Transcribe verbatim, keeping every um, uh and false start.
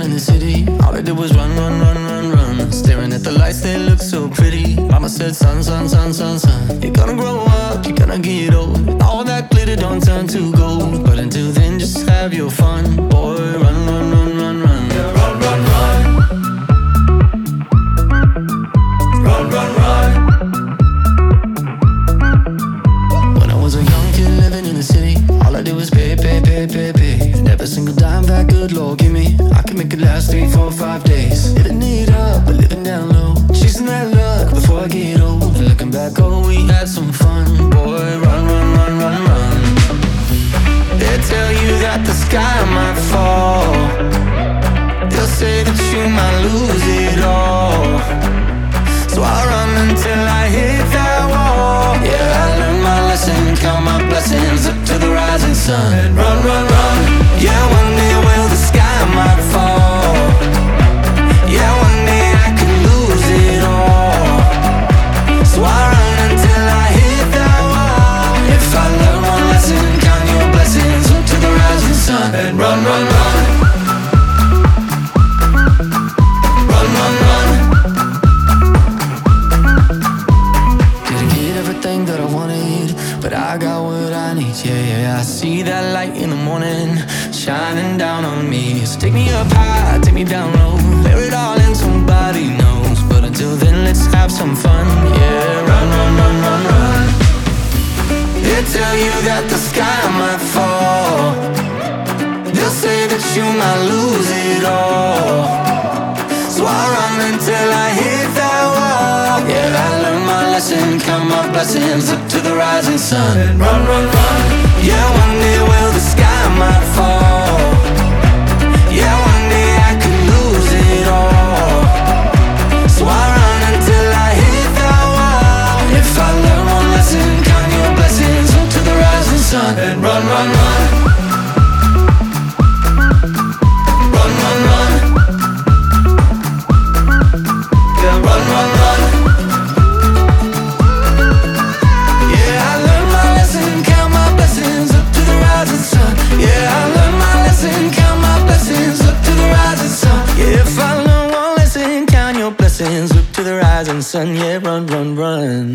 in the city. All I did was run, run, run, run, run. Staring at the lights, they look so pretty. Mama said, son, son, son, son, son, you're gonna grow up, you're gonna get old. All that glitter don't turn to gold. But until then, just have your fun. Boy, run, run, run, run, run. Yeah, run, run, run. Run, run, run. When I was a young kid living in the city, all I did was pay, pay, pay, pay, pay. And every single dime that good Lord give me, I can make it last three, four, five days. Living it up, but living down low, chasing that luck before I get old. And looking back, oh, we had some fun. Boy, run, run, run, run, run. They tell you that the sky might fall. They'll say that you might lose it all. So I run until I hit that wall. Yeah, I learned my lesson, count my blessings up to the rising sun. Run, run, run. Yeah, one day, well, the sky might fall. Yeah, one day I could lose it all. So I run until I hit that wall. If I learn one lesson, count your blessings up to the rising sun. And run, run, run. Run, run, run. Didn't get everything that I wanted, but I got what I need. Yeah, yeah, I see that light in the morning shining down on me. So take me up high, take me down low, bear it all in, somebody knows. But until then, let's have some fun. Yeah, run, run, run, run, run. They tell you that the sky might fall. They'll say that you might lose it all. So I run until I hit that wall. Yeah, I learned my lesson, count my blessings up to the rising sun. And run, run, run. Yeah, one day, well, the sky might fall. Yeah, one day I could lose it all. So I run until I hit that wall. If I learn one lesson, count your blessings up to the rising sun. And run, run, run. Run, run, run. Yeah, run, run, run. Yeah, I learned my lesson, count my blessings up to the rising sun. Yeah, I learned my lesson, count my blessings up to the rising sun. Yeah, if I learn one lesson, count your blessings up to the rising sun. Yeah, run, run, run.